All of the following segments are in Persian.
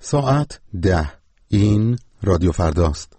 ساعت 10. این رادیو فرداست.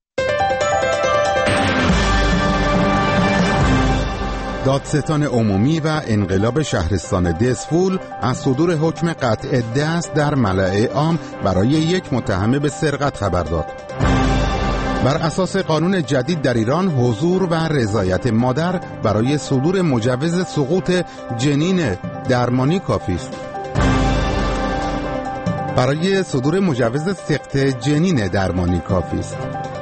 دادستان عمومی و انقلاب شهرستان دزفول از صدور حکم قطع دست در ملأ عام برای یک متهم به سرقت خبر داد. بر اساس قانون جدید در ایران، حضور و رضایت مادر برای صدور مجوز سقوط جنین درمانی کافی است. برای صدور مجوز سقط جنین درمانی کافی است.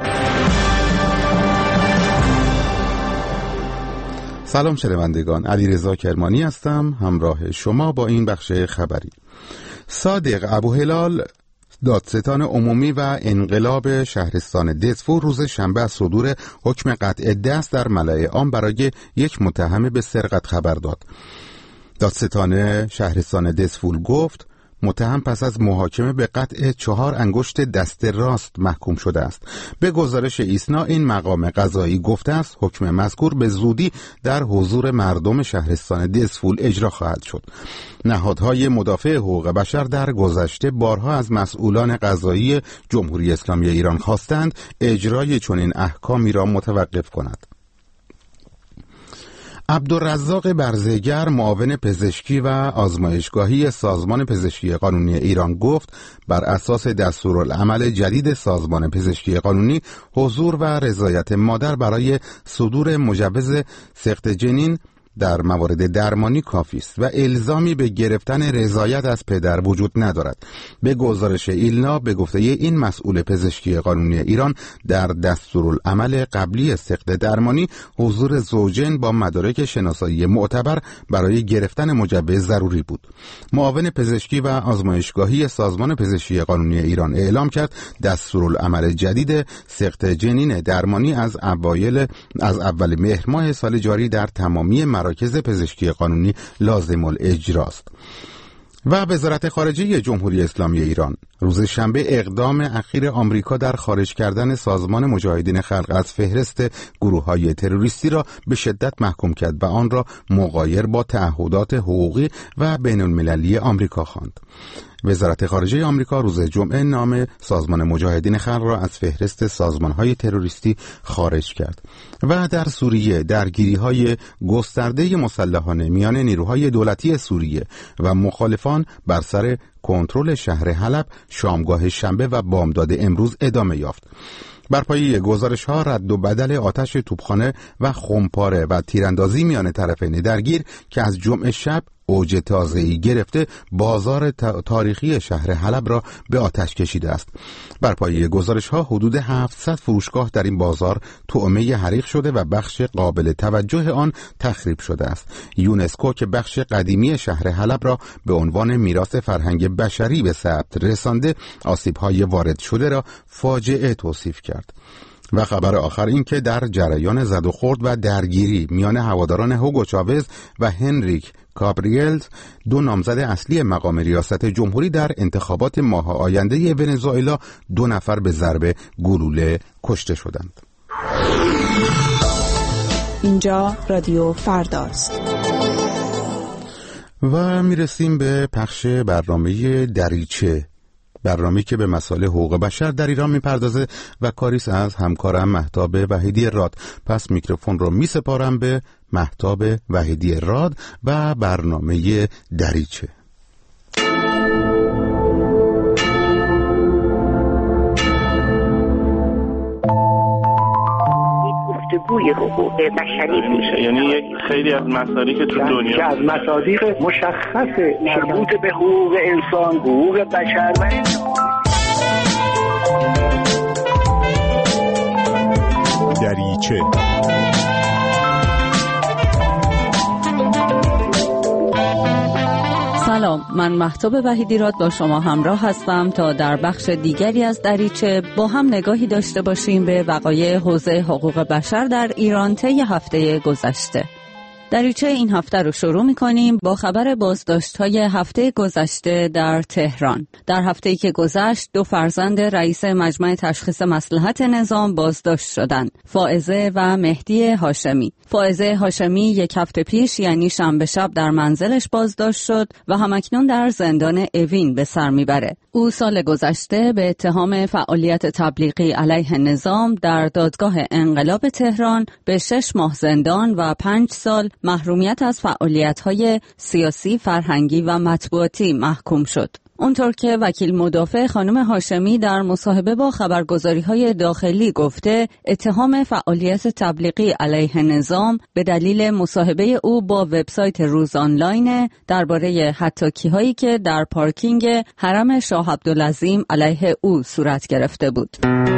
سلام شنوندگان، علیرضا کرمانی هستم همراه شما با این بخش خبری. صادق ابوهلال، دادستان عمومی و انقلاب شهرستان دزفول، روز شنبه از صدور حکم قطع دست در ملأ عام برای یک متهم به سرقت خبر داد. دادستان شهرستان دزفول گفت متهم پس از محاکمه به قطع 4 انگشت دست راست محکوم شده است. به گزارش ایسنا، این مقام قضایی گفته است حکم مذکور به زودی در حضور مردم شهرستان دزفول اجرا خواهد شد. نهادهای مدافع حقوق بشر در گذشته بارها از مسئولان قضایی جمهوری اسلامی ایران خواستند اجرای چنین احکامی را متوقف کند. عبدالرزاق برزگر، معاون پزشکی و آزمایشگاهی سازمان پزشکی قانونی ایران، گفت بر اساس دستورالعمل جدید سازمان پزشکی قانونی، حضور و رضایت مادر برای صدور مجوز سقط جنین در موارد درمانی کافی است و الزامی به گرفتن رضایت از پدر وجود ندارد. به گزارش ایلنا، به گفته این مسئول پزشکی قانونی ایران، در دستورالعمل قبلی سقط درمانی حضور زوجین با مدارک شناسایی معتبر برای گرفتن مجوز ضروری بود. معاون پزشکی و آزمایشگاهی سازمان پزشکی قانونی ایران اعلام کرد دستورالعمل جدید سقط جنین درمانی از اول مهر ماه سال جاری در تمامی مراکز پزشکی قانونی لازم الاجراست. و وزارت خارجه جمهوری اسلامی ایران روز شنبه اقدام اخیر آمریکا در خارج کردن سازمان مجاهدین خلق از فهرست گروه‌های تروریستی را به شدت محکوم کرد و آن را مغایر با تعهدات حقوقی و بین‌المللی آمریکا خواند. وزارت خارجه آمریکا روز جمعه نام سازمان مجاهدین خلق را از فهرست سازمان‌های تروریستی خارج کرد. و در سوریه درگیری‌های گسترده مسلحانه میان نیروهای دولتی سوریه و مخالفان بر سر کنترل شهر حلب شامگاه شنبه و بامداد امروز ادامه یافت. بر پایه گزارش‌ها، رد و بدل آتش توپخانه و خمپاره و تیراندازی میان طرفین درگیر که از جمعه شب اوج تازه‌ای گرفته، بازار تاریخی شهر حلب را به آتش کشیده است. بر پایه گزارش‌ها، حدود 700 فروشگاه در این بازار طعمه حریق شده و بخش قابل توجه آن تخریب شده است. یونسکو که بخش قدیمی شهر حلب را به عنوان میراث فرهنگ بشری به ثبت رسانده، آسیب‌های وارد شده را فاجعه توصیف کرد. و خبر آخر این که در جریان زد و خورد و درگیری میان هواداران هوگو چاوز و هنریک کابریلز، 2 نامزد اصلی مقام ریاست جمهوری در انتخابات ماه آینده ونزوئلا، 2 نفر به ضرب گلوله کشته شدند. اینجا رادیو فرداست. و میرسیم به پخش برنامه دریچه، برنامه‌ای که به مسائل حقوق بشر در ایران میپردازه و کاریست از همکارم مهتاب وحیدی راد. پس میکروفون رو میسپارم به مهتاب وحیدی راد و برنامه دریچه. گفتگوی حقوق بشری میشه، یعنی یک خیلی از مسائلی که تو دنیا از مصادیق مشخص مربوط به حقوق انسان، حقوق بشر و دریچه. سلام، من مهتاب وحیدی راد با شما همراه هستم تا در بخش دیگری از دریچه با هم نگاهی داشته باشیم به وقایع حوزه حقوق بشر در ایران طی هفته گذشته. دریچه این هفته رو شروع می‌کنیم با خبر بازداشت‌های هفته گذشته در تهران. در هفته‌ای که گذشت 2 فرزند رئیس مجمع تشخیص مصلحت نظام بازداشت شدند. فائزه و مهدی هاشمی. فائزه هاشمی 1 هفته پیش یعنی شنبه شب در منزلش بازداشت شد و همکنون در زندان اوین به سر میبره. او سال گذشته به اتهام فعالیت تبلیغی علیه نظام در دادگاه انقلاب تهران به 6 ماه زندان و 5 سال محرومیت از فعالیت‌های سیاسی، فرهنگی و مطبوعاتی محکوم شد. اونطور که وکیل مدافع خانم هاشمی در مصاحبه با خبرگزاری‌های داخلی گفته، اتهام فعالیت تبلیغی علیه نظام به دلیل مصاحبه او با وبسایت روز آنلاین درباره هتاکی‌هایی که در پارکینگ حرم شاه عبدالعظیم علیه او صورت گرفته بود.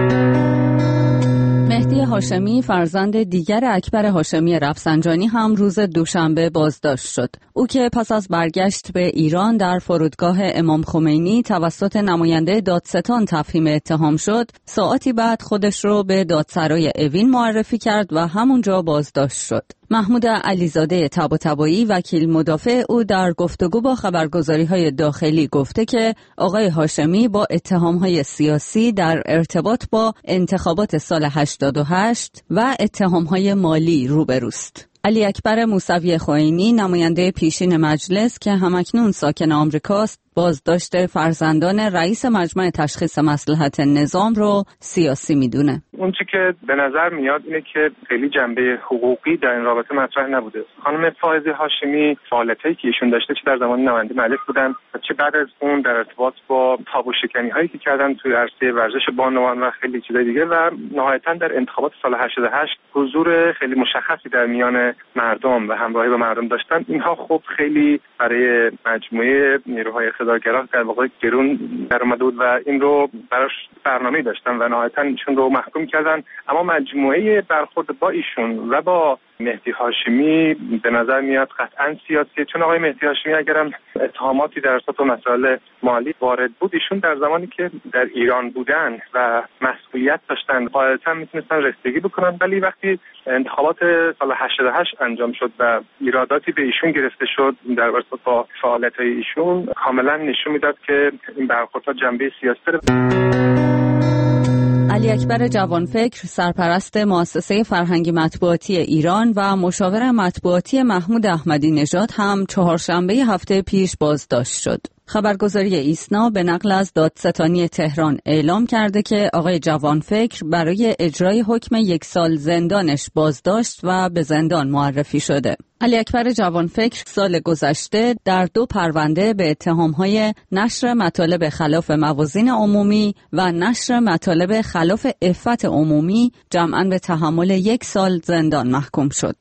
مهدی هاشمی فرزند دیگر اکبر هاشمی رفسنجانی هم روز دوشنبه بازداشت شد. او که پس از برگشت به ایران در فرودگاه امام خمینی توسط نماینده دادستان تفهیم اتهام شد، ساعتی بعد خودش رو به دادسرای اوین معرفی کرد و همونجا بازداشت شد. محمود علیزاده طباطبایی وکیل مدافع او در گفتگو با خبرگزاری‌های داخلی گفته که آقای هاشمی با اتهام‌های سیاسی در ارتباط با انتخابات سال 88 و اتهام‌های مالی روبروست. علی اکبر موسوی خوئینی نماینده پیشین مجلس که همکنون ساکن آمریکاست، بازداشت فرزندان رئیس مجمع تشخیص مصلحت نظام رو سیاسی میدونه. اون چیزی که به نظر میاد اینه که خیلی جنبه حقوقی در این رابطه مطرح نبوده. خانم فائزه هاشمی فعالیتایی که ایشون داشته چه در زمان نماینده مجلس بودن و چه بعد از اون در ارتباط با تابوشکنی هایی که کردن توی عرصه ورزش بانوان و خیلی چیزای دیگه و نهایتاً در انتخابات سال 88 حضور خیلی مشخصی در میان مردم و همراهی با مردم داشتن، اینها خب خیلی برای مجموعه نیروهای اقتدارگرا در واقع گرون در اومده بود و این رو براش برنامه‌ای داشتن و نهایتاً ایشون رو محکوم کردن. اما مجموعه برخورد با ایشون و با مهدی هاشمی به نظر میاد قطعاً سیاسیه، چون آقای مهدی هاشمی اگرم اتهاماتی در اساس مسائل مالی وارد بود، ایشون در زمانی که در ایران بودن و مسئولیت داشتن غالباً میتونستن رسیدگی بکنن، ولی وقتی انتخابات سال 88 انجام شد و ایراداتی به ایشون گرفته شد در ارتباط با فعالیت‌های ایشون، کاملا نشون میداد که این برخوردها جنبه سیاسی داره. علی اکبر جوانفکر سرپرست مؤسسه فرهنگی مطبوعاتی ایران و مشاور مطبوعاتی محمود احمدی نژاد هم چهارشنبه هفته پیش بازداشت شد. خبرگزاری ایسنا به نقل از دادستانی تهران اعلام کرده که آقای جوانفکر برای اجرای حکم 1 سال زندانش بازداشت و به زندان معرفی شده. علی اکبر جوانفکر سال گذشته در 2 پرونده به اتهام‌های نشر مطالب خلاف موازین عمومی و نشر مطالب خلاف عفت عمومی جمعاً به تحمل 1 سال زندان محکوم شد.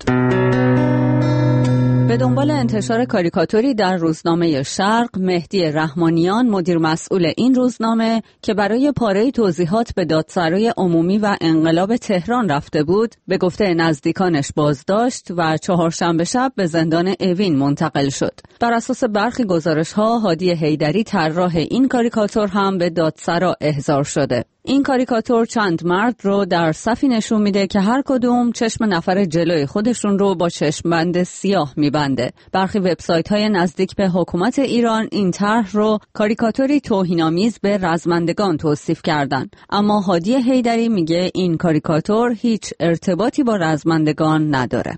به دنبال انتشار کاریکاتوری در روزنامه شرق، مهدی رحمانیان مدیر مسئول این روزنامه که برای پاره توضیحات به دادسرای عمومی و انقلاب تهران رفته بود، به گفته نزدیکانش بازداشت و چهارشنبه شب به زندان اوین منتقل شد. بر اساس برخی گزارش‌ها، هادی حیدری طراح این کاریکاتور هم به دادسرا احضار شده. این کاریکاتور چند مرد رو در صفی نشون میده که هر کدوم چشم نفر جلوی خودشون رو با چشمبند سیاه میبنده. برخی وبسایت‌های نزدیک به حکومت ایران این طرح رو کاریکاتوری توهین‌آمیز به رزمندگان توصیف کردن. اما هادی حیدری میگه این کاریکاتور هیچ ارتباطی با رزمندگان نداره.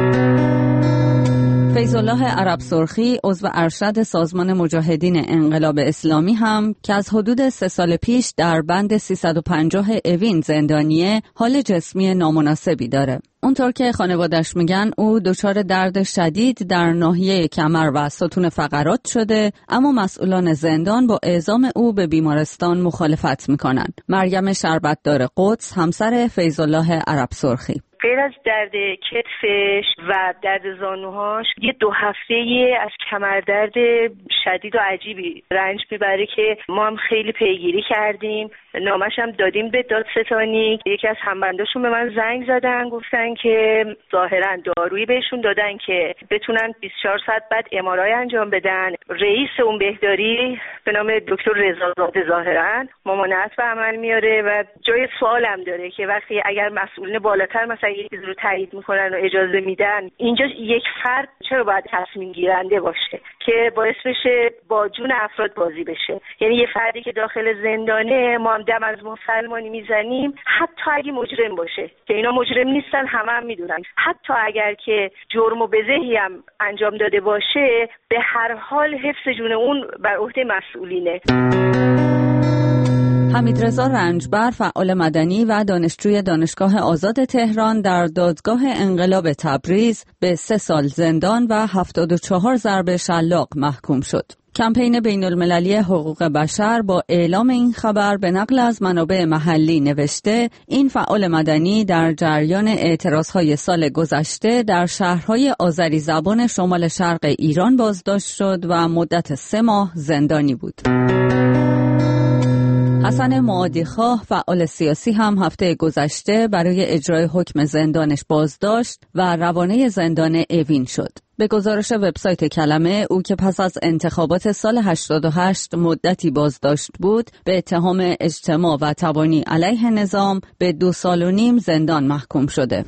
فیض‌الله عرب سرخی عضو ارشد سازمان مجاهدین انقلاب اسلامی هم که از حدود 3 سال پیش در بند 350 اوین زندانیه، حال جسمی نامناسبی داره. اونطور که خانوادش میگن او دچار درد شدید در ناحیه کمر و ستون فقرات شده، اما مسئولان زندان با اعزام او به بیمارستان مخالفت میکنن. مریم شربتدار قدس همسر فیض‌الله عرب سرخی: غیر از درد کتفش و درد زانوهاش 2 هفته از کمردرد شدید و عجیبی رنج میبره که ما هم خیلی پیگیری کردیم، نامش هم دادیم به دادستانی. یکی از همبنداشون به من زنگ زدن، گفتن که ظاهرا دارویی بهشون دادن که بتونن 24 ساعت بعد ام‌آرآی انجام بدن. رئیس اون بهداری به نام دکتر رضازاده ظاهرا ممانعت به عمل میاره و جای سوالم داره که وقتی اگر مسئولین بالاتر مثلا یه چیز رو تایید میکنن و اجازه میدن، اینجا یک فرد چرا باید تصمیم گیرنده باشه که باعث بشه با جون افراد بازی بشه؟ یعنی یه فردی که داخل زندانه ما هم دم از مسلمانی میزنیم، حتی اگه مجرم باشه که اینا مجرم نیستن، هم میدونن، حتی اگر که جرم و بزهی هم انجام داده باشه، به هر حال حفظ جون اون بر عهده مسئولینه. حمیدرضا رنجبر، فعال مدنی و دانشجوی دانشگاه آزاد تهران، در دادگاه انقلاب تبریز به 3 سال زندان و 74 ضرب شلاق محکوم شد. کمپین بین‌المللی حقوق بشر با اعلام این خبر به نقل از منابع محلی نوشته این فعال مدنی در جریان اعتراضهای سال گذشته در شهرهای آذری زبان شمال شرق ایران بازداشت شد و مدت 3 ماه زندانی بود. حسن معادیخواه، فعال سیاسی، هم هفته گذشته برای اجرای حکم زندانش بازداشت و روانه زندان اوین شد. به گزارش وبسایت کلمه، او که پس از انتخابات سال 88 مدتی بازداشت بود، به اتهام اجتماع و تبانی علیه نظام به 2.5 سال زندان محکوم شده.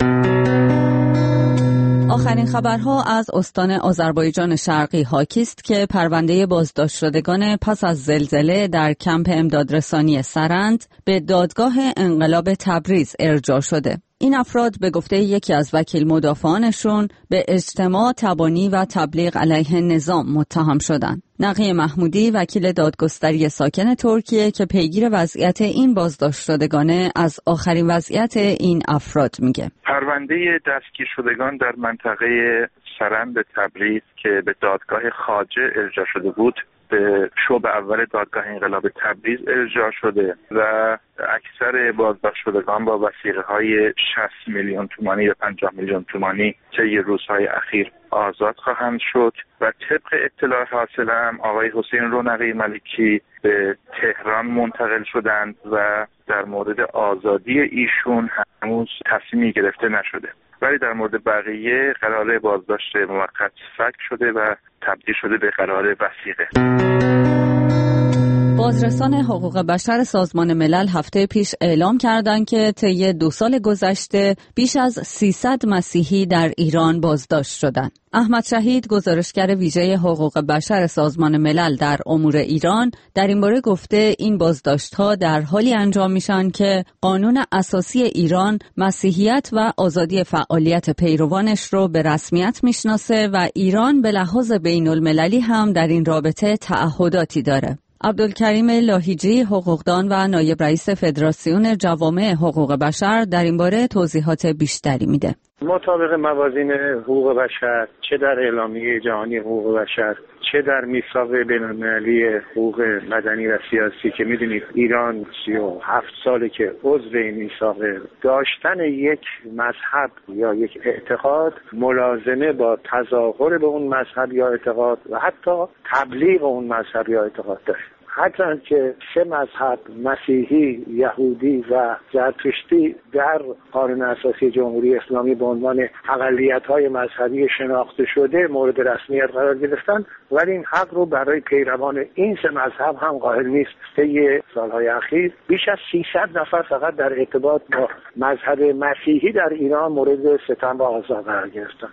آخرین خبرها از استان آذربایجان شرقی حاکی است که پرونده بازداشت شدگان پس از زلزله در کمپ امدادرسانی سرند به دادگاه انقلاب تبریز ارجاع شده. این افراد به گفته یکی از وکیل مدافعانشون به اجتماع تبانی و تبلیغ علیه نظام متهم شدند. نقی محمودی، وکیل دادگستری ساکن ترکیه که پیگیر وضعیت این بازداشت شدگانه، از آخرین وضعیت این افراد میگه. پرونده دستگیر شدگان در منطقه سرند تبریز که به دادگاه خواجه ارجاع شده بود، به شعبه اول دادگاه انقلاب تبریز ارجاع شده و اکثر بازداشت شدگان با وثیقه‌های 60 میلیون تومانی یا 50 میلیون تومانی طی روزهای اخیر آزاد خواهند شد و طبق اطلاع حاصلم آقای حسین رونقی ملکی به تهران منتقل شدند و در مورد آزادی ایشون هنوز تصمیمی گرفته نشده، ولی در مورد بقیه قرار بازداشت موقت فک شده و تبدیل شده به قرار وثیقه. بازرسان حقوق بشر سازمان ملل هفته پیش اعلام کردند که طی 2 سال گذشته بیش از 300 مسیحی در ایران بازداشت شدند. احمد شهید، گزارشگر ویژه حقوق بشر سازمان ملل در امور ایران، در این باره گفته این بازداشت‌ها در حالی انجام میشن که قانون اساسی ایران مسیحیت و آزادی فعالیت پیروانش رو به رسمیت میشناسه و ایران به لحاظ بین‌المللی هم در این رابطه تعهداتی داره. عبدالکریم لاهیجی، حقوقدان و نایب رئیس فدراسیون جوامع حقوق بشر، در این باره توضیحات بیشتری میده. مطابق موازین حقوق بشر، چه در اعلامیه جهانی حقوق بشر، چه در میثاق بین‌المللی حقوق مدنی و سیاسی که میدونید ایران 37 ساله که عضو این میثاق، داشتن یک مذهب یا یک اعتقاد ملازمه با تظاهر به اون مذهب یا اعتقاد و حتی تبلیغ اون مذهب یا اعتقاد داره. هرچند که 3 مذهب، مسیحی، یهودی و زرتشتی، در قانون اساسی جمهوری اسلامی به عنوان اقلیت‌های مذهبی شناخته شده مورد رسمیت قرار گرفتن، ولی این حق رو برای پیروان این 3 مذهب هم قائل نیست. طی سالهای اخیر بیش از 300 نفر فقط در ارتباط با مذهب مسیحی در ایران مورد ستم و آزار قرار گرفتن.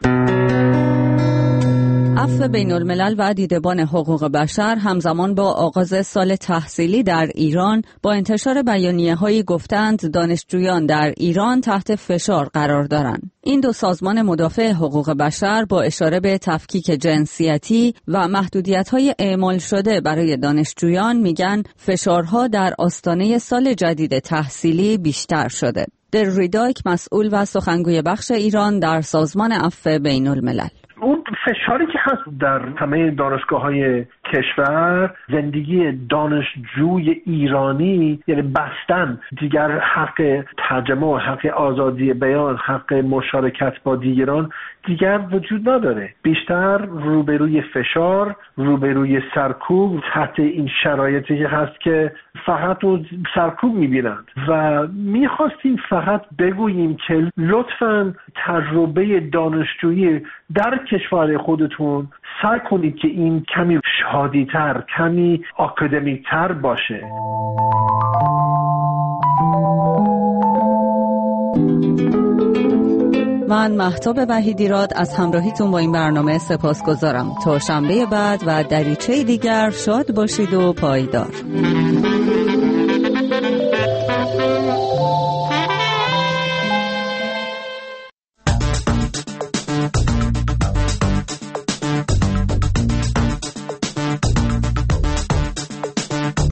عفو بین‌الملل و دیدبان حقوق بشر همزمان با آغاز سال تحصیلی در ایران با انتشار بیانیه‌هایی گفتند دانشجویان در ایران تحت فشار قرار دارند. این 2 سازمان مدافع حقوق بشر با اشاره به تفکیک جنسیتی و محدودیت‌های اعمال شده برای دانشجویان میگن فشارها در آستانه سال جدید تحصیلی بیشتر شده. درویدایک، مسئول و سخنگوی بخش ایران در سازمان عفو بین‌الملل: اون فشاری که هست در همه دانشگاه‌های کشور، زندگی دانشجوی ایرانی یعنی بستن دیگر حق ترجمه، حق آزادی بیان، حق مشارکت با دیگران دیگر وجود نداره. بیشتر روبروی فشار، روبروی سرکوب، تحت این شرایطی که هست که فقط رو سرکوب میبینند و میخواستیم فقط بگوییم که لطفاً تجربه دانشجویی در کشور خودتون سعی کنید که این کمی شادی‌تر، کمی آکادمیک‌تر باشه. من مهتاب وحیدیراد از همراهیتون با این برنامه سپاسگزارم. تا شنبه بعد و دریچه دیگر شاد باشید و پایدار.